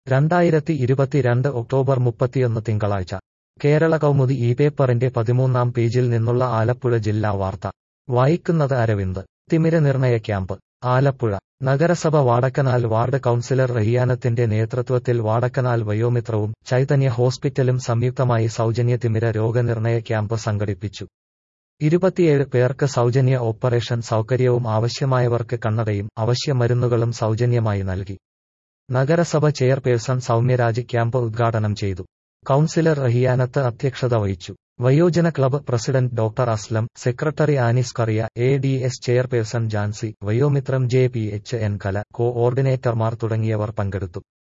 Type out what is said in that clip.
2022 October 31 തിങ്കളാഴ്ച കേരള കൗമുദി ഈ പേപ്പറിന്റെ 13-ാം പേജിൽ നിന്നുള്ള ആലപ്പുഴ ജില്ലാ വാർത്ത വായിക്കുന്നത് അരവിന്ദ്. തിമിര നിർണയ ക്യാമ്പ് ആലപ്പുഴ. നഗരസഭ വാടക്കനാൽ വാർഡ് കൗൺസിലർ റഹിയാനത്തിന്റെ നേതൃത്വത്തിൽ വാടക്കനാൽ വയോമിത്രവും ചൈതന്യ ഹോസ്പിറ്റലും സംയുക്തമായി സൗജന്യ തിമിര രോഗനിർണയ ക്യാമ്പ് സംഘടിപ്പിച്ചു. 27 പേർക്ക് സൗജന്യ ഓപ്പറേഷൻ സൗകര്യവും ആവശ്യമായവർക്ക് കണ്ണടയും അവശ്യ മരുന്നുകളും സൗജന്യമായി നൽകി. നഗരസഭ ചെയർപേഴ്സൺ സൗമ്യരാജ് ക്യാമ്പ് ഉദ്ഘാടനം ചെയ്തു. കൗൺസിലർ റഹിയാനത്ത് അധ്യക്ഷത വഹിച്ചു. വയോജന club president doctor Aslam, secretary Anis Kariya, ADS chairperson Jancy, Vayomithram JPHN Kala, കോഓർഡിനേറ്റർമാർ തുടങ്ങിയവർ പങ്കെടുത്തു.